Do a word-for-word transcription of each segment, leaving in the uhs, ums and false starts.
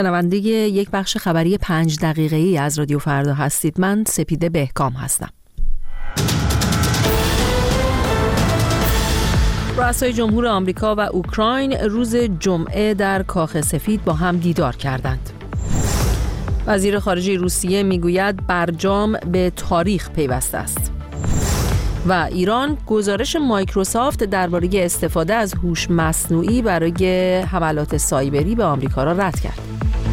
شنونده یک بخش خبری پنج دقیقه‌ای از رادیو فردا هستید. من سپیده بهکام هستم. رؤسای جمهور آمریکا و اوکراین روز جمعه در کاخ سفید با هم دیدار کردند. وزیر خارجه روسیه میگوید برجام به تاریخ پیوسته است. و ایران گزارش مایکروسافت درباره استفاده از هوش مصنوعی برای حملات سایبری به آمریکا را رد کرد.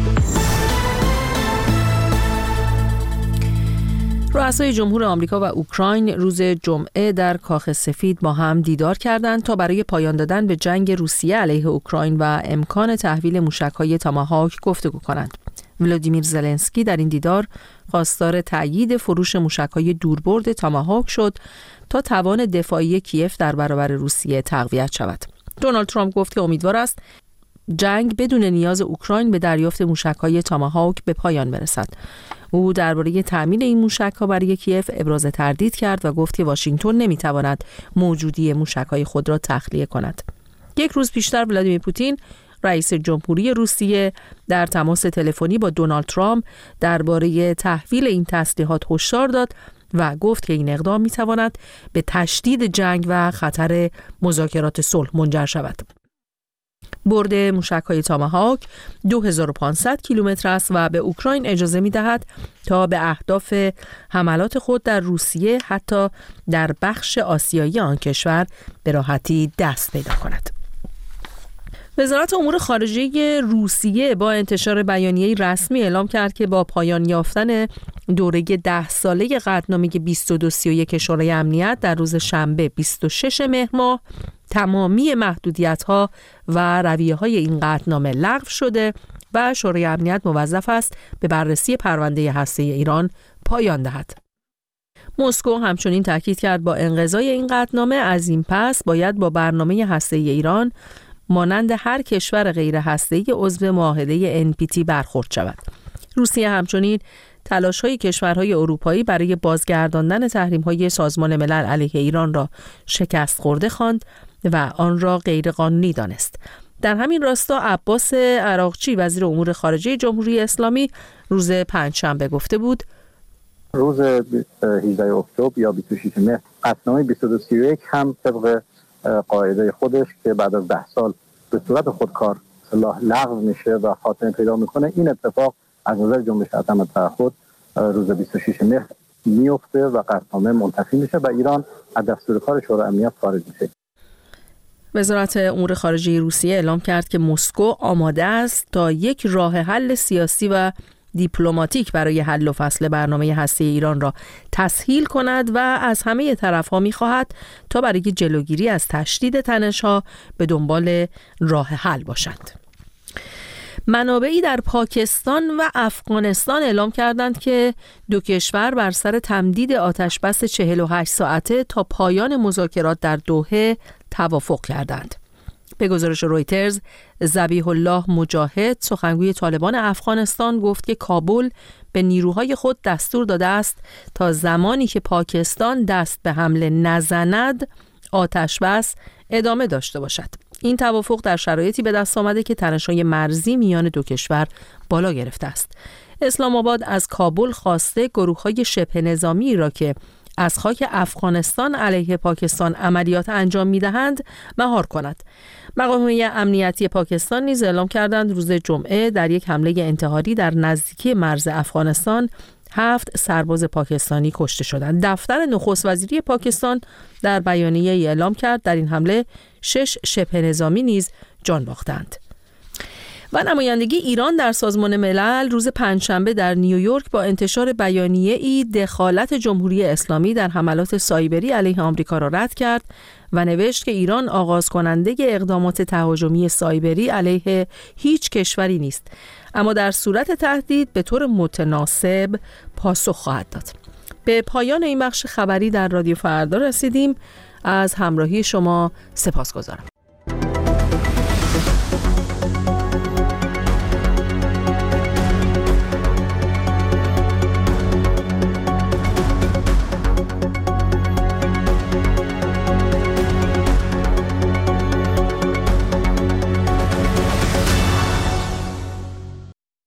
رؤسای جمهور آمریکا و اوکراین روز جمعه در کاخ سفید با هم دیدار کردند تا برای پایان دادن به جنگ روسیه علیه اوکراین و امکان تحویل موشک‌های تاماهاک گفتگو کنند. ولادیمیر زلنسکی در این دیدار خواستار تأیید فروش موشک‌های دوربرد تاماهاک شد تا توان دفاعی کیف در برابر روسیه تقویت شود. دونالد ترامپ گفت که امیدوار است جنگ بدون نیاز اوکراین به دریافت موشک‌های تاماهاک به پایان برسد. او درباره تأمین این موشک‌ها برای کیف ابراز تردید کرد و گفت که واشنگتن نمی‌تواند موجودی موشک‌های خود را تخلیه کند. یک روز پیشتر ولادیمیر پوتین رئیس جمهوری روسیه در تماس تلفنی با دونالد ترامپ درباره تحویل این تسلیحات هشدار داد و گفت که این اقدام می‌تواند به تشدید جنگ و خطر مذاکرات صلح منجر شود. برد موشک‌های تاماهاک دو هزار و پانصد کیلومتر است و به اوکراین اجازه می‌دهد تا به اهداف حملات خود در روسیه حتی در بخش آسیایی آن کشور به راحتی دست پیدا کند. وزارت امور خارجه روسیه با انتشار بیانیه‌ای رسمی اعلام کرد که با پایان یافتن دوره ده ساله قطعنامه بیست و دو سی و یک شورای امنیت در روز شنبه بیست و شش مهر ماه تمامی محدودیت‌ها و رویه‌های این قطعنامه لغو شده و شورای امنیت موظف است به بررسی پرونده هسته‌ای ایران پایان دهد. مسکو همچنین تاکید کرد با انقضای این قطعنامه از این پس باید با برنامه هسته‌ای ایران مانند هر کشور غیر هسته‌ای عضو معاهده ان پی تی برخورد شود. روسیه همچنین تلاش‌های کشورهای اروپایی برای بازگرداندن تحریم‌های سازمان ملل علیه ایران را شکست خورده خواند و آن را غیرقانونی دانست. در همین راستا عباس عراقچی وزیر امور خارجه جمهوری اسلامی روز پنجشنبه گفته بود روز هجدهم اکتبر یا بیست و شش مهر قطعنامه بیست و دو سی و یک هم طبق قاعده خودش که بعد از ده سال به صورت خودکار لغو میشه و خاتمه پیدا میکنه، این اتفاق از نظر جنبش عدم تعهد روز بیست و شش مهر میفته و قطعنامه منتفی میشه و ایران از دستور کار شورای امنیت خارج میشه. وزارت امور خارجه روسیه اعلام کرد که مسکو آماده است تا یک راه حل سیاسی و دیپلماتیک برای حل و فصل برنامه هسته‌ای ایران را تسهیل کند و از همه طرف‌ها می‌خواهد تا برای جلوگیری از تشدید تنش‌ها به دنبال راه حل باشند. منابعی در پاکستان و افغانستان اعلام کردند که دو کشور بر سر تمدید آتشبس چهل و هشت ساعته تا پایان مذاکرات در دوحه توافق کردند. به گزارش رویترز، ذبیح الله مجاهد سخنگوی طالبان افغانستان گفت که کابل به نیروهای خود دستور داده است تا زمانی که پاکستان دست به حمله نزند آتشبس ادامه داشته باشد. این توافق در شرایطی به دست آمده که تنش‌های مرزی میان دو کشور بالا گرفته است. اسلام آباد از کابل خواسته گروه‌های شبه نظامی را که از خاک افغانستان علیه پاکستان عملیات انجام می‌دهند مهار کند. مقامات امنیتی پاکستان نیز اعلام کردند روز جمعه در یک حمله انتحاری در نزدیکی مرز افغانستان هفت سرباز پاکستانی کشته شدند. دفتر نخست وزیری پاکستان در بیانیه‌ای اعلام کرد در این حمله شش شبه نظامی نیز جان باختند. و نمایندگی ایران در سازمان ملل روز پنجشنبه در نیویورک با انتشار بیانیه‌ای دخالت جمهوری اسلامی در حملات سایبری علیه آمریکا را رد کرد و نوشت که ایران آغاز کننده اقدامات تهاجمی سایبری علیه هیچ کشوری نیست، اما در صورت تهدید به طور متناسب پاسخ خواهد داد. به پایان این بخش خبری در رادیو فردا رسیدیم. از همراهی شما سپاسگزارم.